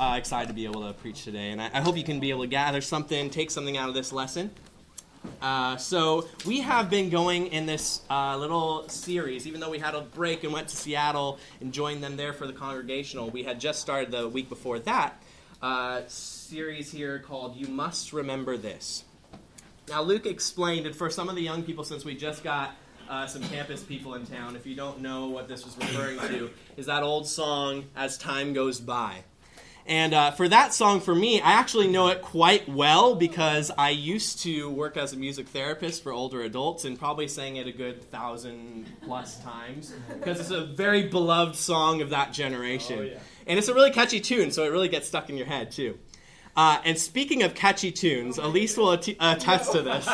excited to be able to preach today, and I hope you can be able to gather something, take something out of this lesson. So we have been going in this little series, even though we had a break and went to Seattle and joined them there for the congregational. We had just started the week before that series here called You Must Remember This. Now Luke explained, and for some of the young people, since we just got some campus people in town, if you don't know what this was referring to, is that old song, As Time Goes By. And for that song, for me, I actually know it quite well because I used to work as a music therapist for older adults and probably sang it a good 1,000+ times because it's a very beloved song of that generation. Oh, yeah. And it's a really catchy tune, so it really gets stuck in your head, too. And speaking of catchy tunes, Elise will attest to this.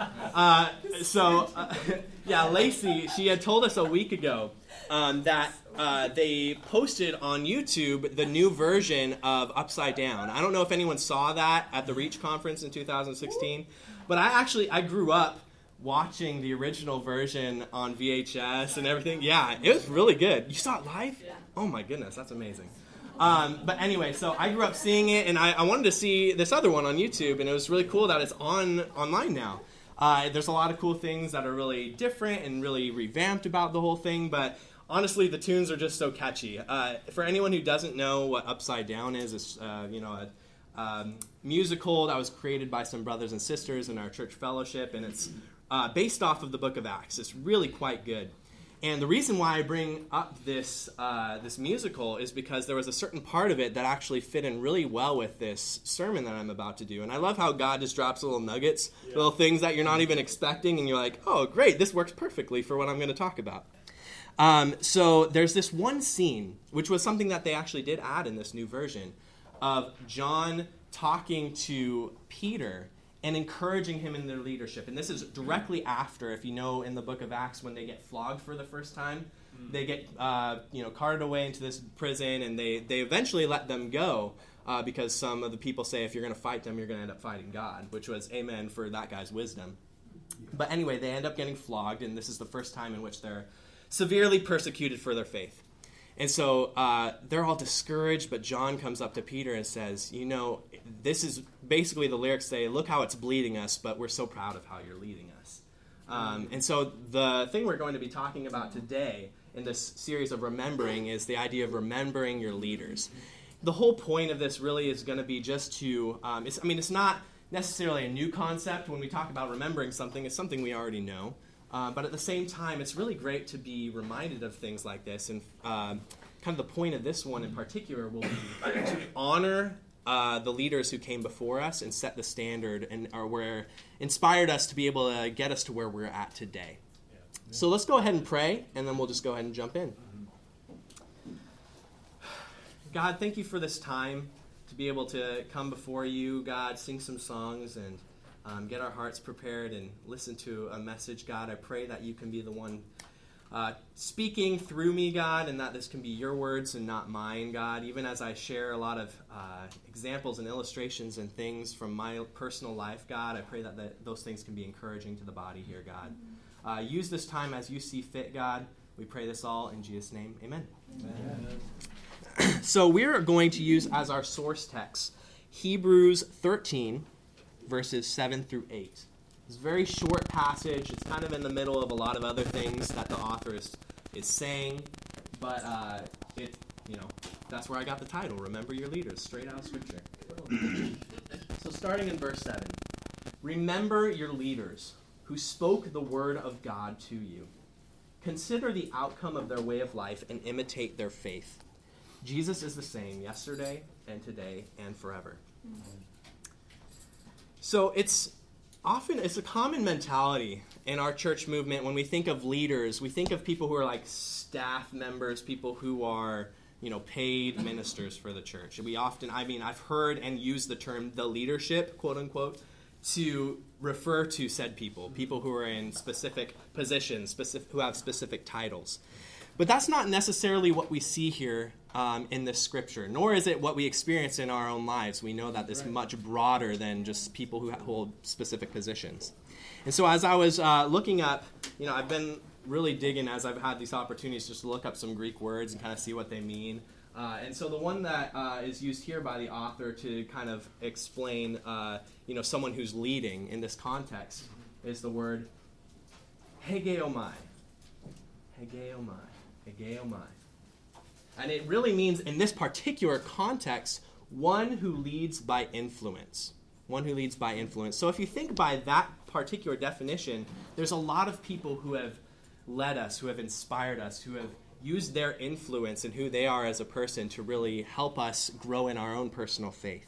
Lacey, she had told us a week ago that they posted on YouTube the new version of Upside Down. I don't know if anyone saw that at the Reach conference in 2016, but I grew up watching the original version on VHS and everything. Yeah, it was really good. You saw it live? Yeah. Oh my goodness, that's amazing. But anyway, so I grew up seeing it, and I wanted to see this other one on YouTube, and it was really cool that it's online now. There's a lot of cool things that are really different and really revamped about the whole thing, but honestly, the tunes are just so catchy. For anyone who doesn't know what Upside Down is, it's a musical that was created by some brothers and sisters in our church fellowship, and it's based off of the book of Acts. It's really quite good. And the reason why I bring up this musical is because there was a certain part of it that actually fit in really well with this sermon that I'm about to do. And I love how God just drops little nuggets, little things that you're not even expecting, and you're like, oh, great, this works perfectly for what I'm going to talk about. So there's this one scene, which was something that they actually did add in this new version, of John talking to Peter and encouraging him in their leadership. And this is directly after, if you know, in the book of Acts, when they get flogged for the first time, they get carted away into this prison, and they eventually let them go because some of the people say if you're going to fight them, you're going to end up fighting God, which was amen for that guy's wisdom. But anyway, they end up getting flogged, and this is the first time in which they're severely persecuted for their faith. And so they're all discouraged, but John comes up to Peter and says, this is basically the lyrics say, look how it's bleeding us, but we're so proud of how you're leading us. And so the thing we're going to be talking about today in this series of remembering is the idea of remembering your leaders. The whole point of this really is going to be just to, it's not necessarily a new concept. When we talk about remembering something, it's something we already know. But at the same time, it's really great to be reminded of things like this. And kind of the point of this one in particular will be to honor the leaders who came before us and set the standard and were inspired us to be able to get us to where we're at today. Yeah. So let's go ahead and pray, and then we'll just go ahead and jump in. God, thank you for this time to be able to come before you, God, sing some songs and get our hearts prepared and listen to a message, God. I pray that you can be the one speaking through me, God, and that this can be your words and not mine, God. Even as I share a lot of examples and illustrations and things from my personal life, God, I pray that those things can be encouraging to the body here, God. Use this time as you see fit, God. We pray this all in Jesus' name. Amen. Amen. So we're going to use as our source text Hebrews 13, verses 7 through 8. It's a very short passage. It's kind of in the middle of a lot of other things that the author is saying, but that's where I got the title, Remember Your Leaders, straight out of Scripture. So starting in verse 7, remember your leaders who spoke the word of God to you. Consider the outcome of their way of life and imitate their faith. Jesus is the same yesterday and today and forever. So it's a common mentality in our church movement when we think of leaders. We think of people who are like staff members, people who are, paid ministers for the church. And I've heard and used the term the leadership, quote unquote, to refer to said people who are in specific positions, who have specific titles. But that's not necessarily what we see here in this scripture, nor is it what we experience in our own lives. We know that it's much broader than just people who hold specific positions. And so as I was looking up, I've been really digging as I've had these opportunities just to look up some Greek words and kind of see what they mean. And so the one that is used here by the author to kind of explain, someone who's leading in this context is the word hegeomai. Hegeomai. Hegeomai. And it really means, in this particular context, one who leads by influence. One who leads by influence. So if you think by that particular definition, there's a lot of people who have led us, who have inspired us, who have used their influence and who they are as a person to really help us grow in our own personal faith.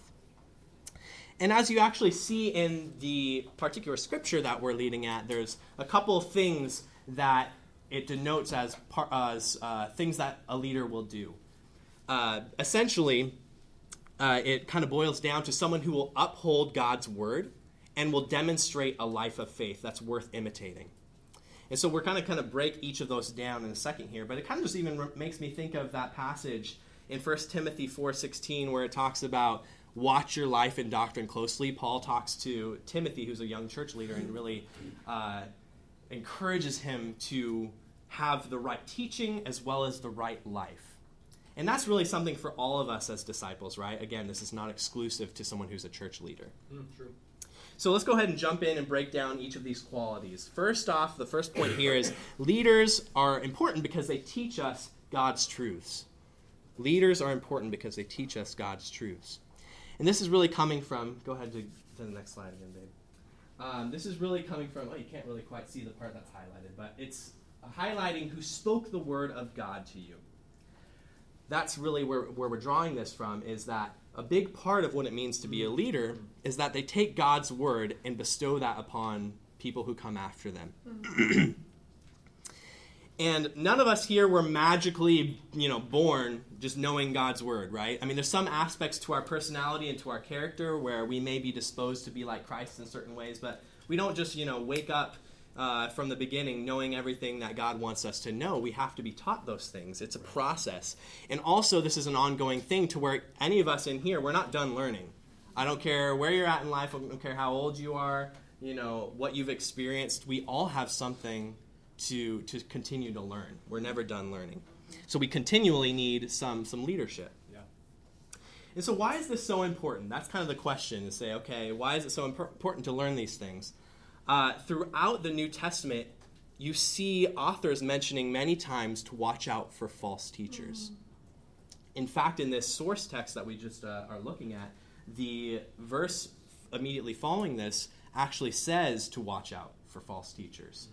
And as you actually see in the particular scripture that we're leading at, there's a couple of things that it denotes as things that a leader will do. Essentially, it kind of boils down to someone who will uphold God's word and will demonstrate a life of faith that's worth imitating. And so we're kind of break each of those down in a second here, but it kind of just even makes me think of that passage in 1 Timothy 4:16 where it talks about watch your life and doctrine closely. Paul talks to Timothy, who's a young church leader, and really encourages him to have the right teaching as well as the right life. And that's really something for all of us as disciples, right? Again, this is not exclusive to someone who's a church leader. True. So let's go ahead and jump in and break down each of these qualities. First off, the first point here is leaders are important because they teach us God's truths. Leaders are important because they teach us God's truths. And this is really coming from, go ahead to the next slide again, Dave. This is really coming from, you can't really quite see the part that's highlighted, but it's highlighting who spoke the word of God to you. That's really where we're drawing this from, is that a big part of what it means to be a leader is that they take God's word and bestow that upon people who come after them. And none of us here were magically, born just knowing God's word, right? I mean, there's some aspects to our personality and to our character where we may be disposed to be like Christ in certain ways, but we don't just, wake up from the beginning knowing everything that God wants us to know. We have to be taught those things. It's a process. And also, this is an ongoing thing to where any of us in here, we're not done learning. I don't care where you're at in life. I don't care how old you are, what you've experienced. We all have something to continue to learn. We're never done learning. So we continually need some leadership. Yeah. And so why is this so important? That's kind of the question, to say, okay, why is it so important to learn these things? Throughout the New Testament, you see authors mentioning many times to watch out for false teachers. In fact, in this source text that we just are looking at, the verse immediately following this actually says to watch out for false teachers.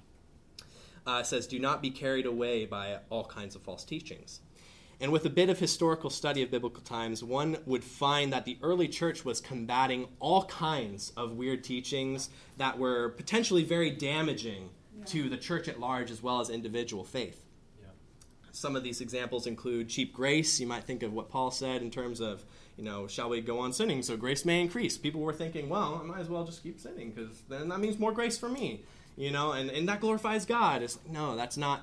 It says, do not be carried away by all kinds of false teachings. And with a bit of historical study of biblical times, one would find that the early church was combating all kinds of weird teachings that were potentially very damaging to the church at large as well as individual faith. Yeah. Some of these examples include cheap grace. You might think of what Paul said in terms of, shall we go on sinning so grace may increase? People were thinking, well, I might as well just keep sinning because then that means more grace for me, and that glorifies God. It's like, no, that's not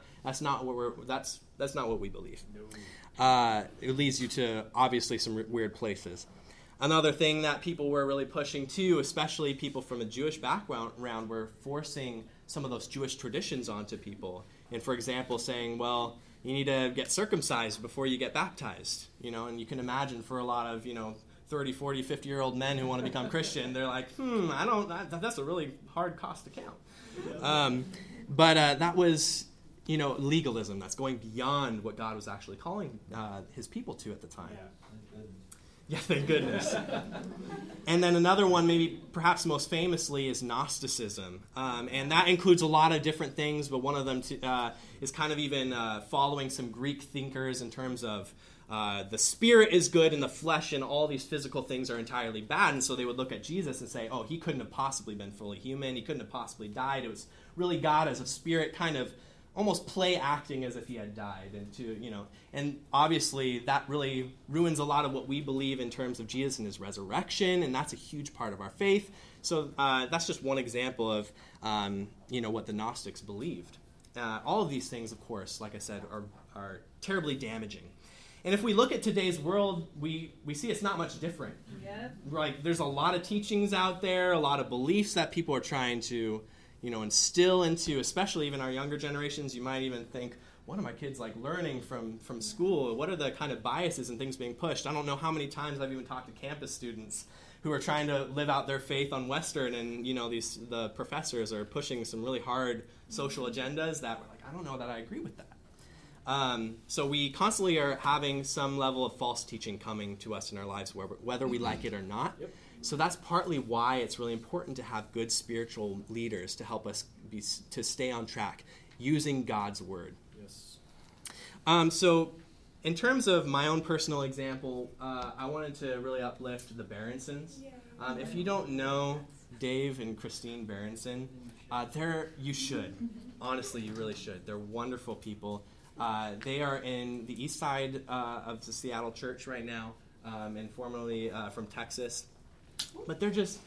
what we believe. No. It leads you to obviously some weird places. Another thing that people were really pushing too, especially people from a Jewish background, were forcing some of those Jewish traditions onto people. And for example, saying, well, you need to get circumcised before you get baptized. And you can imagine for a lot of, 30, 40, 50-year-old men who want to become Christian, they're like, that's a really hard cost to count. But that was, legalism. That's going beyond what God was actually calling his people to at the time. Yeah, thank goodness. And then another one, maybe perhaps most famously, is Gnosticism. And that includes a lot of different things, but one of them is kind of even following some Greek thinkers in terms of the spirit is good and the flesh and all these physical things are entirely bad. And so they would look at Jesus and say, oh, he couldn't have possibly been fully human. He couldn't have possibly died. It was really God as a spirit kind of almost play acting as if he had died. And obviously that really ruins a lot of what we believe in terms of Jesus and his resurrection, and that's a huge part of our faith. So that's just one example of, what the Gnostics believed. All of these things, of course, like I said, are terribly damaging. And if we look at today's world, we see it's not much different. Yeah. Like, there's a lot of teachings out there, a lot of beliefs that people are trying to instill into, especially even our younger generations. You might even think, what are my kids like learning from school? What are the kind of biases and things being pushed? I don't know how many times I've even talked to campus students who are trying to live out their faith on Western, and the professors are pushing some really hard social agendas that we're like, I don't know that I agree with that. So we constantly are having some level of false teaching coming to us in our lives, whether we like it or not. Yep. So that's partly why it's really important to have good spiritual leaders to help us to stay on track using God's word. Yes. So in terms of my own personal example, I wanted to really uplift the Berensons. If you don't know Dave and Christine Berenson, you should. Honestly, you really should. They're wonderful people. They are in the east side of the Seattle church right now, and formerly from Texas. But they're just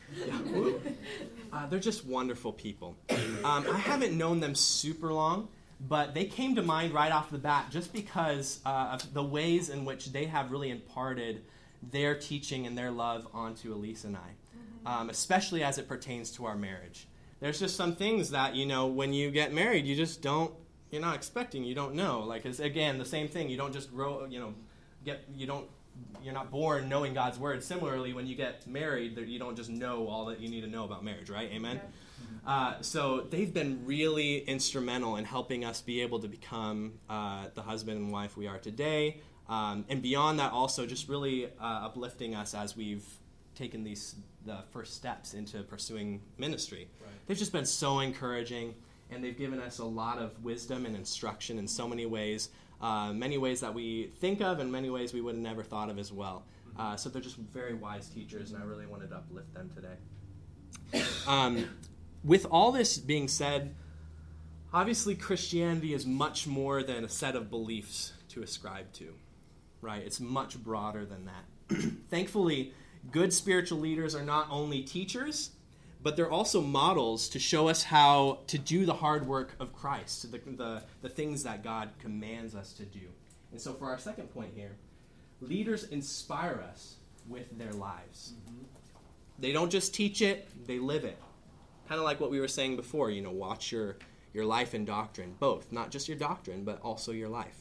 wonderful people. I haven't known them super long, but they came to mind right off the bat just because of the ways in which they have really imparted their teaching and their love onto Elise and I, especially as it pertains to our marriage. There's just some things that, when you get married, you just don't, you're not expecting, you don't know. Like, it's, again, the same thing. You don't just grow, you're not born knowing God's word. Similarly, when you get married, you don't just know all that you need to know about marriage, right? Amen? Yeah. So they've been really instrumental in helping us be able to become the husband and wife we are today. And beyond that, also just really uplifting us as we've taken the first steps into pursuing ministry. Right. They've just been so encouraging, and they've given us a lot of wisdom and instruction in so many ways that we think of and many ways we would have never thought of as well. So they're just very wise teachers, and I really wanted to uplift them today. With all this being said, obviously Christianity is much more than a set of beliefs to ascribe to, right? It's much broader than that. Thankfully, good spiritual leaders are not only teachers, but they're also models to show us how to do the hard work of Christ, the things that God commands us to do. And so for our second point here, leaders inspire us with their lives. Mm-hmm. They don't just teach it, they live it. Kind of like what we were saying before, watch your life and doctrine, both. Not just your doctrine, but also your life.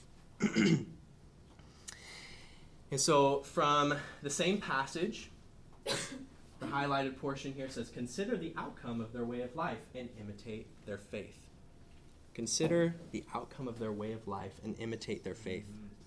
And so from the same passage, the highlighted portion here says, consider the outcome of their way of life and imitate their faith. Consider the outcome of their way of life and imitate their faith.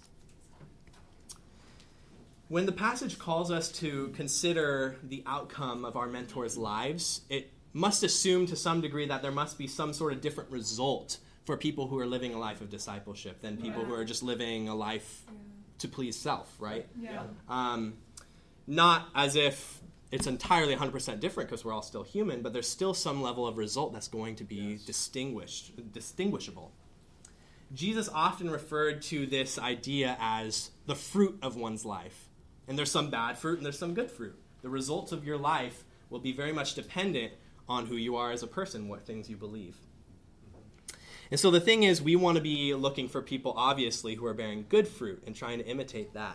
When the passage calls us to consider the outcome of our mentors' lives, it must assume to some degree that there must be some sort of different result for people who are living a life of discipleship than people who are just living a life to please self, right? Yeah. Not as if it's entirely 100% different because we're all still human, but there's still some level of result that's going to be distinguishable. Jesus often referred to this idea as the fruit of one's life. And there's some bad fruit and there's some good fruit. The results of your life will be very much dependent on who you are as a person, what things you believe. And so the thing is, we want to be looking for people, obviously, who are bearing good fruit and trying to imitate that.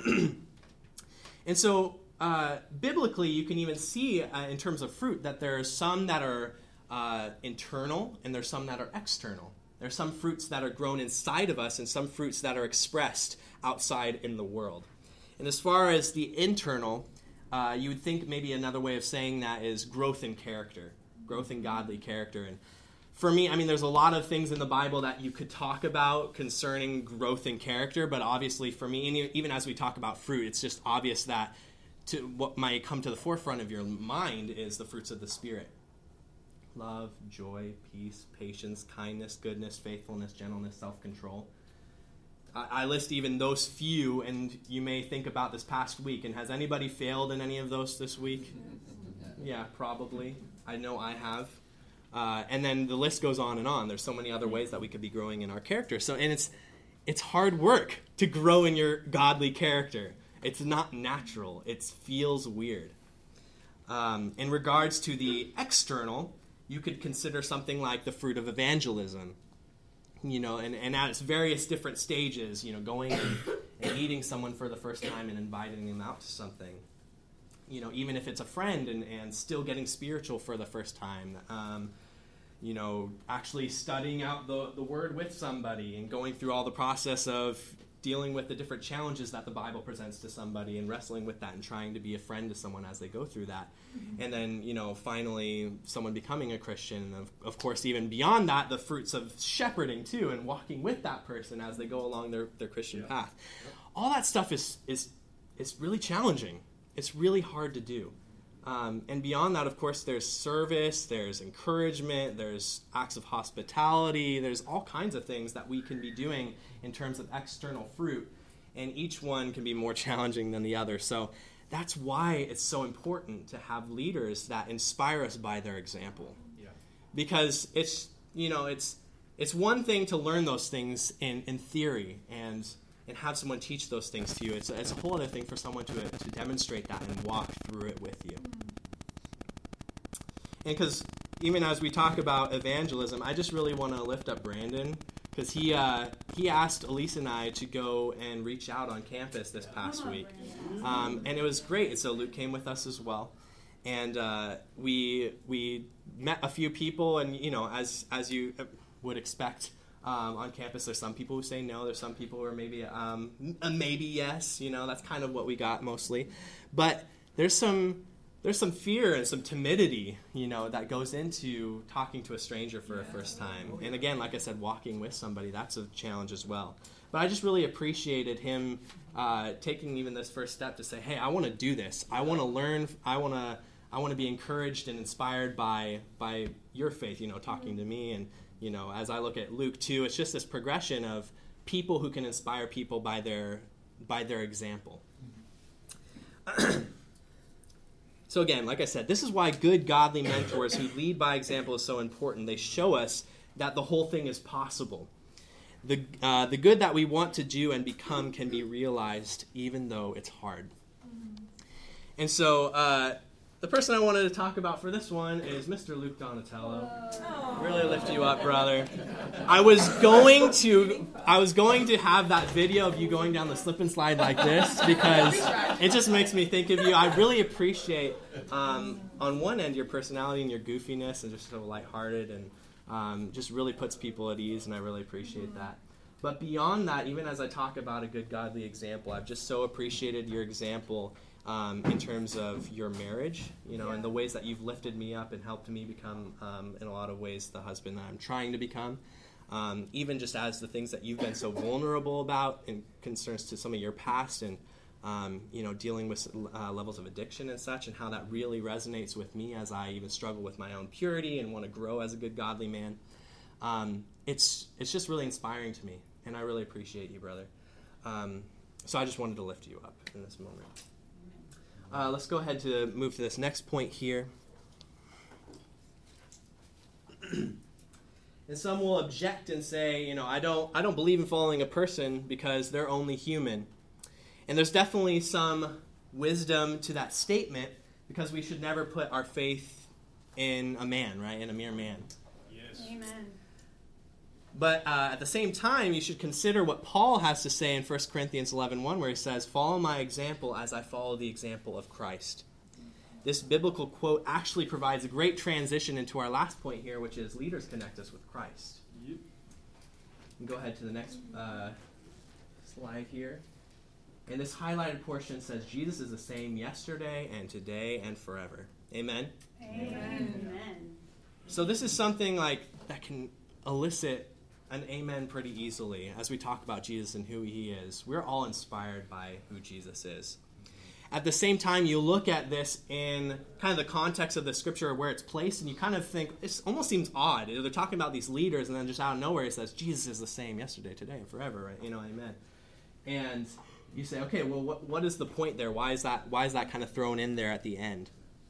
And so biblically, you can even see in terms of fruit that there's some that are internal and there's some that are external. There's some fruits that are grown inside of us and some fruits that are expressed outside in the world. And as far as the internal, you would think maybe another way of saying that is growth in character, growth in godly character. And for me, there's a lot of things in the Bible that you could talk about concerning growth in character, but obviously for me, and even as we talk about fruit, it's just obvious that what might come to the forefront of your mind is the fruits of the Spirit. Love, joy, peace, patience, kindness, goodness, faithfulness, gentleness, self-control. I list even those few, and you may think about this past week, and has anybody failed in any of those this week? Yeah, probably. I know I have. And then the list goes on and on. There's so many other ways that we could be growing in our character. And it's hard work to grow in your godly character. It's not natural. It feels weird. In regards to the external, you could consider something like the fruit of evangelism. And at its various different stages, going and meeting someone for the first time and inviting them out to something. Even if it's a friend and still getting spiritual for the first time. actually studying out the word with somebody and going through all the process of dealing with the different challenges that the Bible presents to somebody and wrestling with that and trying to be a friend to someone as they go through that. And then, finally, someone becoming a Christian. And of course, even beyond that, the fruits of shepherding, too, and walking with that person as they go along their Christian path. All that stuff is really challenging. It's really hard to do. And beyond that, of course, there's service, there's encouragement, there's acts of hospitality, there's all kinds of things that we can be doing in terms of external fruit, and each one can be more challenging than the other. So that's why it's so important to have leaders that inspire us by their example. Yeah. Because it's one thing to learn those things in theory and have someone teach those things to you. It's a whole other thing for someone to demonstrate that and walk through it with you. And because even as we talk about evangelism, I just really want to lift up Brandon, because he asked Elise and I to go and reach out on campus this past week. And it was great. And so Luke came with us as well. And we met a few people, and, as you would expect, on campus, there's some people who say no. There's some people who are maybe a maybe yes. That's kind of what we got mostly. But there's some fear and some timidity, that goes into talking to a stranger for a first time. And again, like I said, walking with somebody, that's a challenge as well. But I just really appreciated him taking even this first step to say, hey, I want to do this. I want to learn. I want to be encouraged and inspired by your faith, talking to me. And as I look at Luke too, it's just this progression of people who can inspire people by their example. So again, like I said, this is why good, godly mentors who lead by example is so important. They show us that the whole thing is possible. The good that we want to do and become can be realized even though it's hard. And so the person I wanted to talk about for this one is Mr. Luke Donatello. Really lift you up, brother. I was going to have that video of you going down the slip and slide like this because it just makes me think of you. I really appreciate, on one end, your personality and your goofiness and just so lighthearted and just really puts people at ease, and I really appreciate that. But beyond that, even as I talk about a good godly example, I've just so appreciated your example in terms of your marriage, and the ways that you've lifted me up and helped me become, in a lot of ways, the husband that I'm trying to become. Even just as the things that you've been so vulnerable about in concerns to some of your past and, dealing with levels of addiction and such, and how that really resonates with me as I even struggle with my own purity and want to grow as a good godly man. It's just really inspiring to me, and I really appreciate you, brother. So I just wanted to lift you up in this moment. Let's go ahead to move to this next point here. And some will object and say, I don't believe in following a person because they're only human. And there's definitely some wisdom to that statement, because we should never put our faith in a man, right? In a mere man. Yes. Amen. But at the same time, you should consider what Paul has to say in 1 Corinthians 11:1, where he says, "Follow my example as I follow the example of Christ." This biblical quote actually provides a great transition into our last point here, which is leaders connect us with Christ. Yep. And go ahead to the next slide here. And this highlighted portion says, Jesus is the same yesterday and today and forever. Amen? Amen. So this is something that can elicit an amen pretty easily as we talk about Jesus and who he is. We're all inspired by who Jesus is. At the same time, you look at this in kind of the context of the scripture where it's placed, and you kind of think, it almost seems odd. They're talking about these leaders, and then just out of nowhere it says, Jesus is the same yesterday, today, and forever, right? Amen. And you say, okay, well, what is the point there? Why is that kind of thrown in there at the end?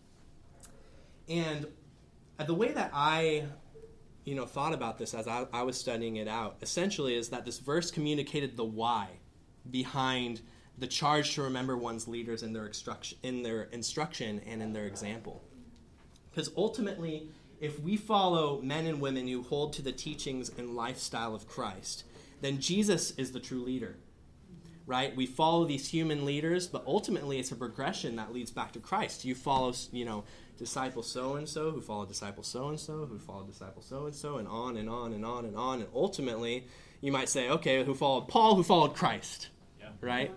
And the way that I thought about this as I was studying it out, essentially is that this verse communicated the why behind the charge to remember one's leaders in their instruction and in their example. Because ultimately, if we follow men and women who hold to the teachings and lifestyle of Christ, then Jesus is the true leader. right? We follow these human leaders, but ultimately it's a progression that leads back to Christ. You follow, disciple so-and-so, who followed disciple so-and-so, who followed disciple so-and-so, and on and on and on and on. And ultimately, you might say, okay, who followed Paul, who followed Christ, right?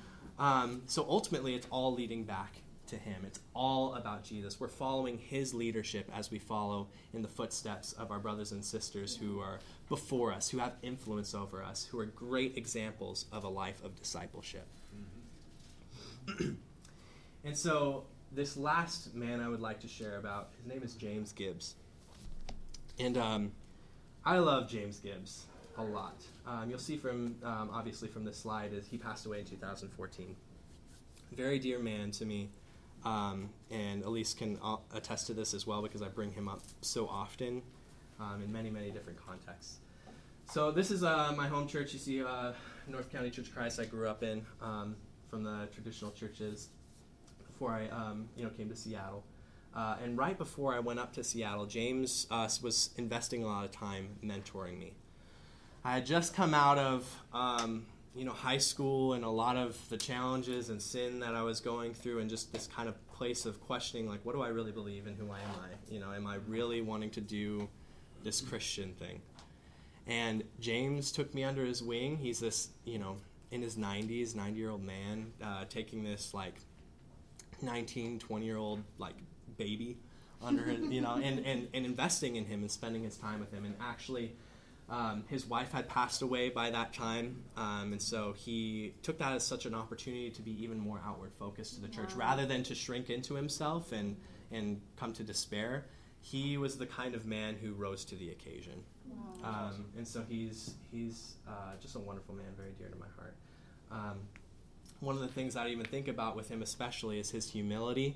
So ultimately, it's all leading back to him. It's all about Jesus. We're following his leadership as we follow in the footsteps of our brothers and sisters who are before us, who have influence over us, who are great examples of a life of discipleship. Mm-hmm. And so this last man I would like to share about, his name is James Gibbs. And I love James Gibbs a lot. You'll see from, obviously from this slide, is he passed away in 2014. Very dear man to me. And Elise can attest to this as well because I bring him up so often in many, many different contexts. So this is my home church. You see North County Church of Christ I grew up in from the traditional churches before I came to Seattle. And right before I went up to Seattle, James was investing a lot of time mentoring me. I had just come out of high school and a lot of the challenges and sin that I was going through, and just this kind of place of questioning, like, what do I really believe and who am I? Am I really wanting to do this Christian thing? And James took me under his wing. He's this, in his 90s, 90-year-old man, taking this, 19, 20-year-old, baby under him, and investing in him and spending his time with him. And actually, his wife had passed away by that time, and so he took that as such an opportunity to be even more outward focused to the church. Rather than to shrink into himself and come to despair, he was the kind of man who rose to the occasion. And so he's just a wonderful man, very dear to my heart. One of the things I even think about with him especially is his humility.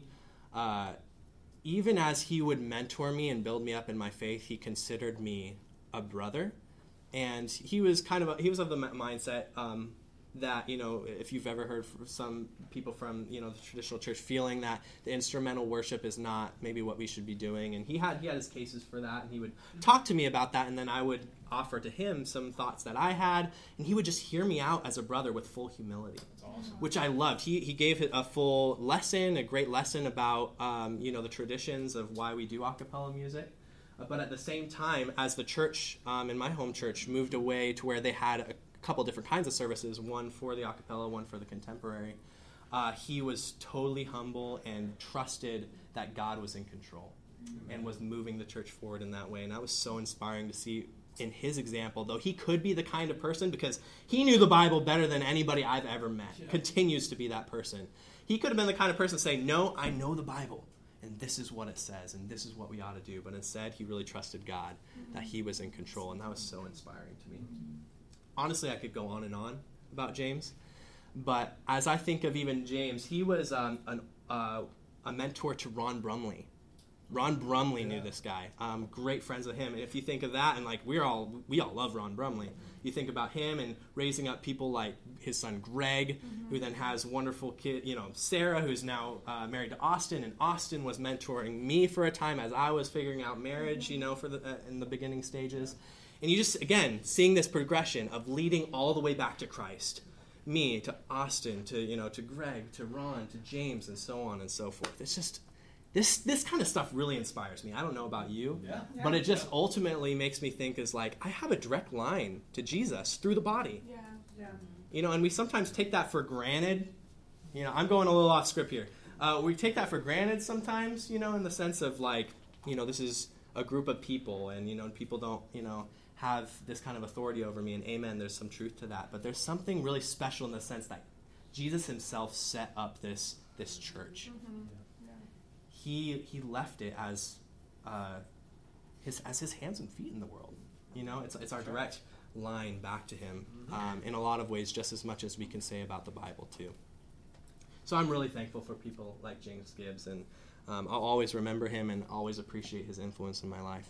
Even as he would mentor me and build me up in my faith, he considered me a brother. And he was of the mindset that, if you've ever heard from some people from, the traditional church feeling that the instrumental worship is not maybe what we should be doing. And he had his cases for that, and he would talk to me about that, and then I would offer to him some thoughts that I had, and he would just hear me out as a brother with full humility. That's awesome. Which I loved. He gave it a full lesson, a great lesson about, the traditions of why we do a cappella music. But at the same time, as the church in my home church moved away to where they had a couple different kinds of services, one for the a cappella, one for the contemporary, he was totally humble and trusted that God was in control and was moving the church forward in that way. And that was so inspiring to see in his example, though he could be the kind of person, because he knew the Bible better than anybody I've ever met, continues to be that person. He could have been the kind of person saying, no, I know the Bible. And this is what it says, and this is what we ought to do. But instead, he really trusted God, that he was in control, and that was so inspiring to me. Honestly, I could go on and on about James, but as I think of even James, he was a mentor to Ron Brumley. Ron Brumley knew this guy. Great friends with him. And if you think of that, and we all love Ron Brumley. You think about him and raising up people like his son Greg, who then has wonderful kid, Sarah, who's now married to Austin, and Austin was mentoring me for a time as I was figuring out marriage, for in the beginning stages. And you just, again, seeing this progression of leading all the way back to Christ. Me to Austin, to Greg, to Ron, to James, and so on and so forth. It's just, this kind of stuff really inspires me. I don't know about you, but it just ultimately makes me think I have a direct line to Jesus through the body. And we sometimes take that for granted. I'm going a little off script here. We take that for granted sometimes, in the sense of this is a group of people, and, people don't, have this kind of authority over me, and amen, there's some truth to that. But there's something really special in the sense that Jesus himself set up this church. He left it as his hands and feet in the world. It's our direct line back to him in a lot of ways, just as much as we can say about the Bible too. So I'm really thankful for people like James Gibbs, and I'll always remember him and always appreciate his influence in my life.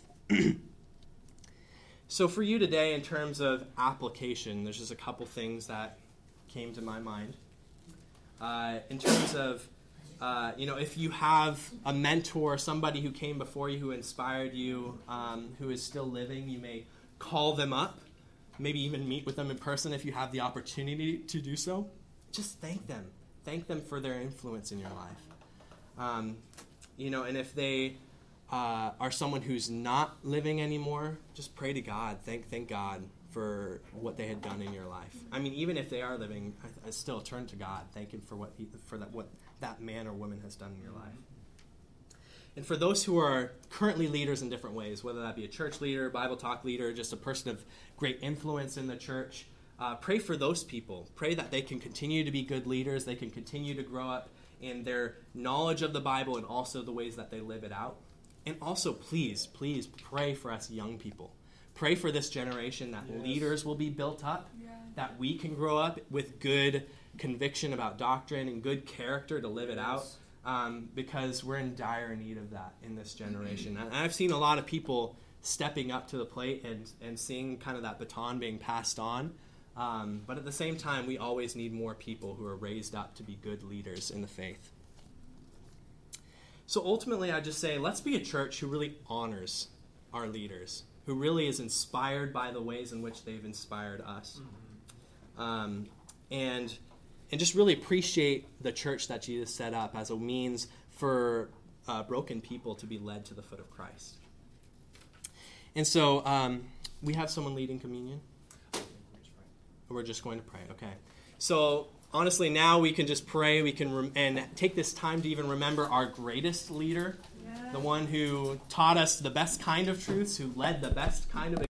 So for you today, in terms of application, there's just a couple things that came to my mind. In terms of if you have a mentor, somebody who came before you, who inspired you, who is still living, you may call them up maybe even meet with them in person if you have the opportunity to do so. Just thank them. Thank them for their influence in your life. And if they are someone who's not living anymore, just pray to God. Thank God for what they had done in your life. I mean, even if they are living, I still turn to God. Thank Him for what that man or woman has done in your life. And for those who are currently leaders in different ways, whether that be a church leader, Bible talk leader, just a person of great influence in the church, pray for those people. Pray that they can continue to be good leaders. They can continue to grow up in their knowledge of the Bible and also the ways that they live it out. And also, please pray for us young people. Pray for this generation that leaders will be built up, that we can grow up with good conviction about doctrine and good character to live it out. Because we're in dire need of that in this generation. And I've seen a lot of people stepping up to the plate and seeing kind of that baton being passed on. But at the same time, we always need more people who are raised up to be good leaders in the faith. So ultimately, I just say, let's be a church who really honors our leaders, who really is inspired by the ways in which they've inspired us. And just really appreciate the church that Jesus set up as a means for broken people to be led to the foot of Christ. And so we have someone leading communion. We're just going to pray. Okay. So honestly, now we can just pray. We can and take this time to even remember our greatest leader, the one who taught us the best kind of truths, who led the best kind of